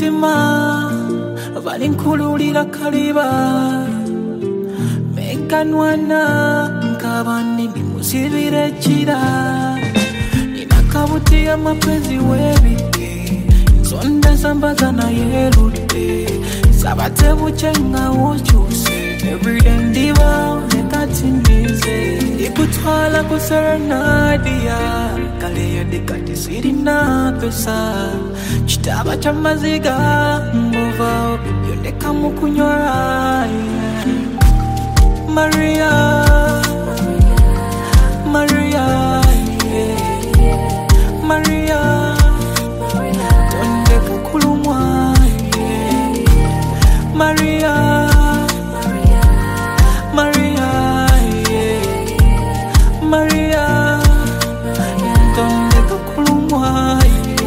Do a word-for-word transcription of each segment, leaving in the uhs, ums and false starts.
mutima valinkululira kaliba mekanwana nkabani nimusibire chira ninakabuti ya mapenzi webike sonda sambaza na yerute sabate buchenga wochuse everyday ndiba nekatinize ikutwala kuserenadia kale yadikati siri na pesa chitaba cha maziga mova yoneka mukunyora Maria Maria Maria tondeka kulumwa Maria Maria Maria tondeka kulumwa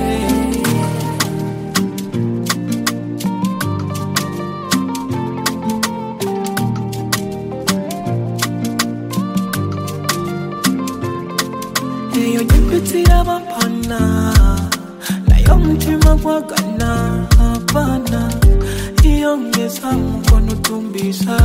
Eyo jipiti ya mapana na yo mtima kwa gana hapana iyongeza mkono tumbisa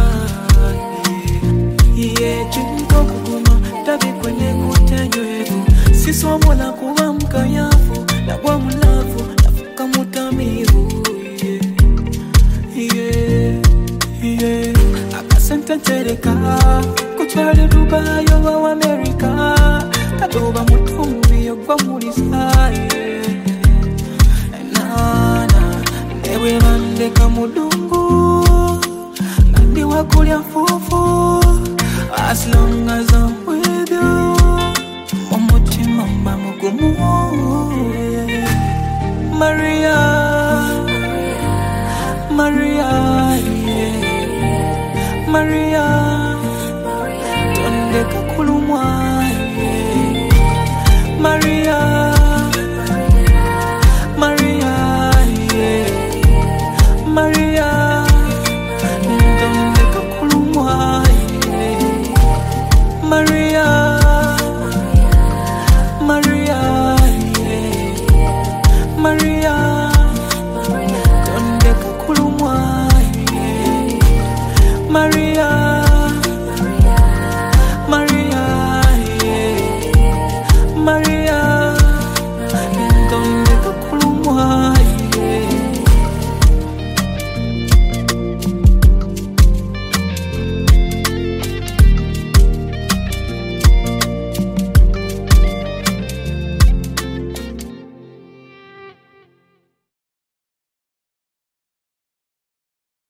iye chinko kukuma tabi kwenye kutenyo yedu sisomo na kuwa mkayafu na kwa mulafu na fuka mutamiru iye iye akasenta tereka kuchari Dubai wa Amerika Kadoba mutumbi yokwa mulisaye Nana Newe mande kamudungu Nandi wakulia fufu As long as I'm with you Momochi mamba mugumu Maria Maria Maria Tondeka kulumwa Maria, Maria, yeah. Maria, ndondeka kulumwa, yeah. Maria, Maria, yeah. Maria, ndondeka kulumwa, yeah. Maria.